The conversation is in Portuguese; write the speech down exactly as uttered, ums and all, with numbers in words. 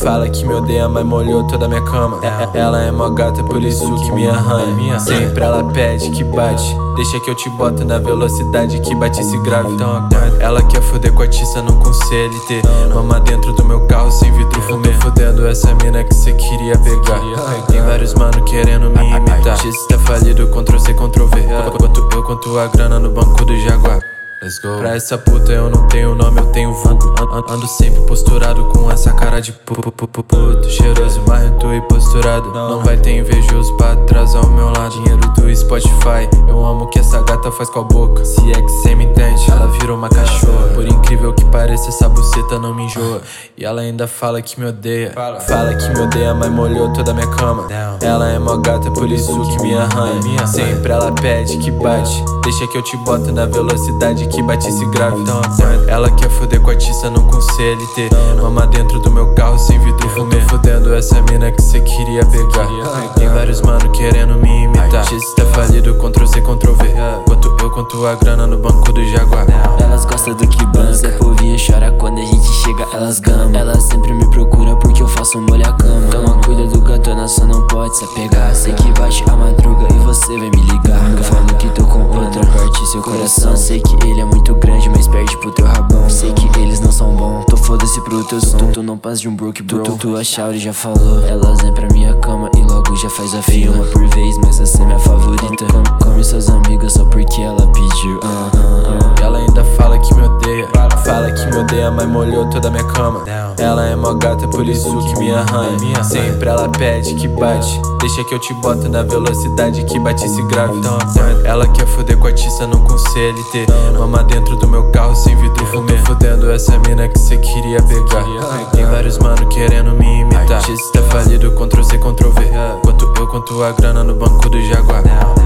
Fala que me odeia, mas molhou toda a minha cama. Ela é mó gata, por isso que me arranha. Sempre ela pede que bate, deixa que eu te boto na velocidade que bate esse grave. Ela quer foder com a tiça, não com C L T. Mama dentro do meu carro sem vidro fumê. Eu tô fudendo essa mina que cê queria pegar. Tem vários mano querendo me imitar. X tá falido, Ctrl C, Ctrl V. Quanto eu conto a grana no banco do Jaguar. Let's go. Pra essa puta eu não tenho nome, eu tenho vulgo. Ando sempre posturado com essa cara de puto, puto, cheiroso, marrento e posturado. Não vai ter invejoso pra atrasar o meu lado. Dinheiro do Spotify, eu amo o que essa gata faz com a boca. Se é que cê me entende, ela virou uma cachorra. Por incrível que pareça, essa buceta não me enjoa. E ela ainda fala que me odeia. Fala que me odeia, mas molhou toda a minha cama. Ela é mó gata, por isso que me arranha. Sempre ela pede que bate, deixa que eu te boto na velocidade que bate esse grave. Ela quer foder com a tiça, não com C L T. Mama dentro do meu carro sem vidro fumê. Eu tô fudendo essa mina que cê queria pegar. Tem vários mano querendo me imitar. X tá falido, Ctrl C, Ctrl V. Quanto eu conto a grana no banco do Jaguar. Elas gostam do que banca, a povinha chora quando a gente chega, elas gamam. Elas sempre me procuram porque eu faço molho a cama. Toma cuidado, gatona, só não pode se apegar. Sei que bate a madruga e você vai me ligar. Eu falo que tô com outra, parte seu coração. Sei que ele é muito grande, mas perde pro teu rabão. Sei que eles não são bons, tô foda-se pro teu som. Tu não passa de um broke bro, tu, tu a Shauri já falou. Elas vem pra minha cama e logo já faz a fila. Uma por vez, mas essa é minha favorita. Come, come suas amigas só porque ela pediu. uh, uh, uh. E ela ainda fala que me odeia. Fala que me odeia, mas molhou toda a minha cama. Ela é mó gata, por isso que me arranha. Sempre ela pede que bate, deixa que eu te boto na velocidade que bate esse grave. Ela quer foder com a tiça, não com C L T. Mama dentro do meu carro sem vidro fumê. Eu tô fudendo essa mina que cê queria pegar. Tem vários mano querendo me imitar. X tá falido, Ctrl C, Ctrl V. Quanto eu conto a grana no banco do Jaguar.